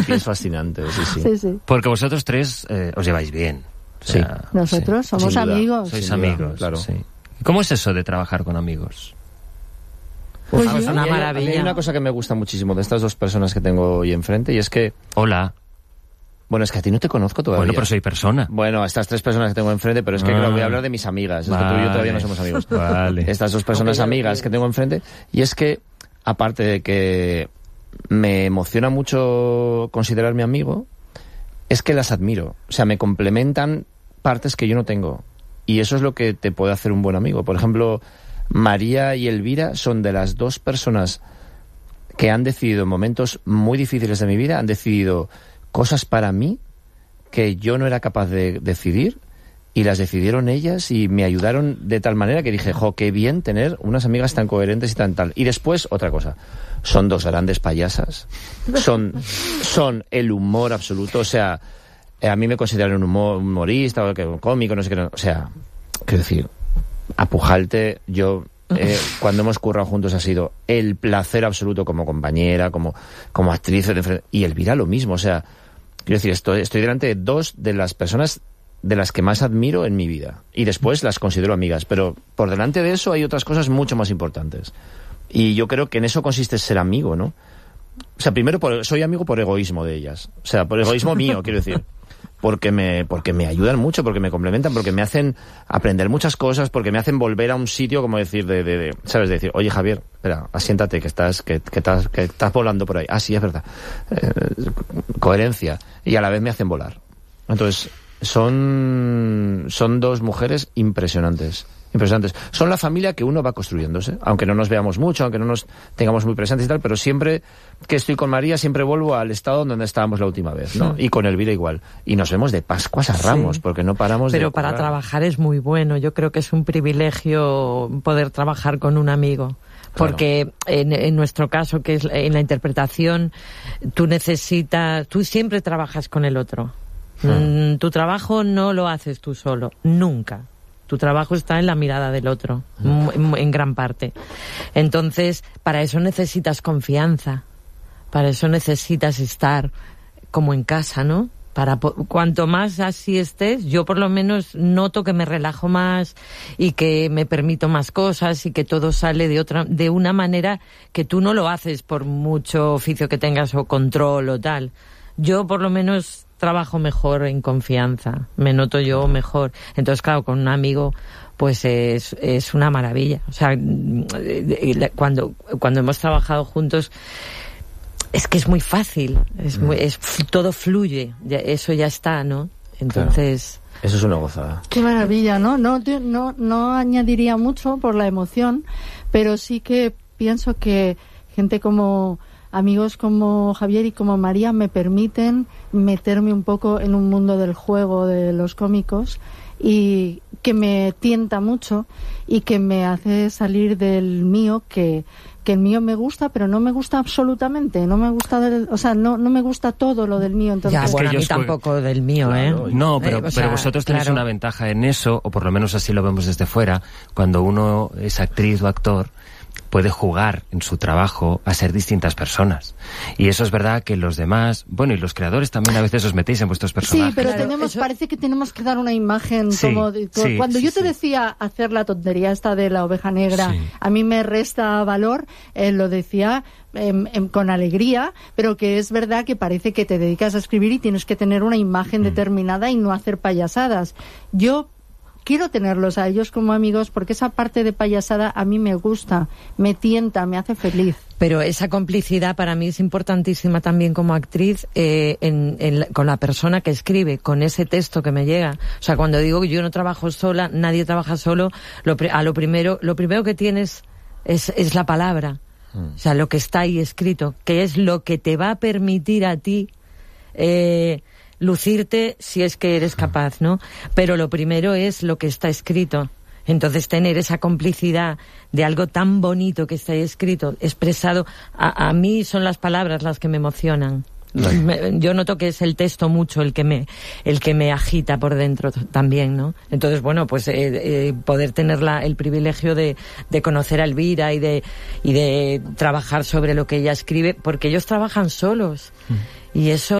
Sophie es fascinante, sí. Sí, sí. Porque vosotros tres os lleváis bien. O sea, Sí. Nosotros somos Sin duda. amigos. sois Sin duda, amigos. claro. Sí. ¿Cómo es eso de trabajar con amigos? Pues A mí yo- una hay- maravilla. Hay una cosa que me gusta muchísimo de estas dos personas que tengo hoy enfrente, y es que, Hola. bueno, es que a ti no te conozco todavía. Bueno, pero soy persona. Bueno, a estas tres personas que tengo enfrente, pero es que claro, voy a hablar de mis amigas. Es que tú y yo todavía no somos amigos. Vale. Estas dos personas amigas que tengo enfrente, y es que, aparte de que me emociona mucho considerarme amigo, es que las admiro. O sea, me complementan partes que yo no tengo. Y eso es lo que te puede hacer un buen amigo. Por ejemplo, María y Elvira son de las dos personas que han decidido en momentos muy difíciles de mi vida, han decidido cosas para mí que yo no era capaz de decidir, y las decidieron ellas y me ayudaron de tal manera que dije, jo, qué bien tener unas amigas tan coherentes y tan tal. Y después, otra cosa, son dos grandes payasas, son el humor absoluto, o sea, a mí me consideran un humorista, o un cómico, no sé qué, o sea, quiero decir, a Pujalte, yo, cuando hemos currado juntos ha sido el placer absoluto como compañera, como actriz, y Elvira lo mismo, o sea, quiero decir, estoy delante de dos de las personas de las que más admiro en mi vida, y después las considero amigas, pero por delante de eso hay otras cosas mucho más importantes, y yo creo que en eso consiste ser amigo, ¿no? O sea, primero soy amigo por egoísmo de ellas, o sea, por egoísmo mío, quiero decir, porque me ayudan mucho, porque me complementan, porque me hacen aprender muchas cosas, porque me hacen volver a un sitio, como decir, ¿sabes? De decir, oye, Javier, espera, asiéntate, que estás volando por ahí. Ah, sí, es verdad. Coherencia. Y a la vez me hacen volar. Entonces, son dos mujeres impresionantes. Son la familia que uno va construyéndose, aunque no nos veamos mucho, aunque no nos tengamos muy presentes y tal, pero siempre que estoy con María siempre vuelvo al estado donde estábamos la última vez, ¿no? Y con Elvira igual. Y nos vemos de Pascuas a Ramos, porque no paramos de... Pero para currar. trabajar es muy bueno. Yo creo que es un privilegio poder trabajar con un amigo. Porque en nuestro caso, que es en la interpretación, tú siempre trabajas con el otro. Tu trabajo no lo haces tú solo, nunca. Tu trabajo está en la mirada del otro, en gran parte. Entonces, para eso necesitas confianza, para eso necesitas estar como en casa, ¿no? Cuanto más así estés, yo por lo menos noto que me relajo más y que me permito más cosas y que todo sale de una manera que tú no lo haces por mucho oficio que tengas o control o tal. Yo por lo menos trabajo mejor en confianza, me noto yo mejor. Entonces, claro, con un amigo pues es una maravilla. O sea, cuando hemos trabajado juntos es que es muy fácil, todo fluye, eso ya está, ¿no? Entonces... Claro. Eso es una gozada. Qué maravilla, ¿no? No añadiría mucho por la emoción, pero sí que pienso que gente como... amigos como Javier y como María me permiten meterme un poco en un mundo del juego de los cómicos y que me tienta mucho y que me hace salir del mío, que el mío me gusta, pero no me gusta absolutamente, no me gusta no me gusta todo lo del mío. Entonces, Ya, bueno, a mí ellos tampoco del mío, Claro, No, pero vosotros tenéis claro. una ventaja en eso, o por lo menos así lo vemos desde fuera, cuando uno es actriz o actor, puede jugar en su trabajo a ser distintas personas. Y eso es verdad que los demás, bueno, y los creadores también a veces os metéis en vuestros personajes. sí, pero Claro, parece que tenemos que dar una imagen Sí, como... sí, cuando sí, yo te sí. decía hacer la tontería esta de la oveja negra, Sí. a mí me resta valor, lo decía con alegría, pero que es verdad que parece que te dedicas a escribir y tienes que tener una imagen determinada y no hacer payasadas. Yo quiero tenerlos a ellos como amigos porque esa parte de payasada a mí me gusta, me tienta, me hace feliz. Pero esa complicidad para mí es importantísima también como actriz con la persona que escribe, con ese texto que me llega. O sea, cuando digo que yo no trabajo sola, nadie trabaja solo, lo primero que tienes es la palabra. O sea, lo que está ahí escrito, que es lo que te va a permitir a ti lucirte si es que eres capaz, ¿no? Pero lo primero es lo que está escrito. Entonces, tener esa complicidad de algo tan bonito que está ahí escrito, expresado, a mí son las palabras las que me emocionan. Yo noto que es el texto mucho el que me agita por dentro también, ¿no? Entonces, bueno, pues poder tener el privilegio de conocer a Elvira y de trabajar sobre lo que ella escribe, porque ellos trabajan solos. Y eso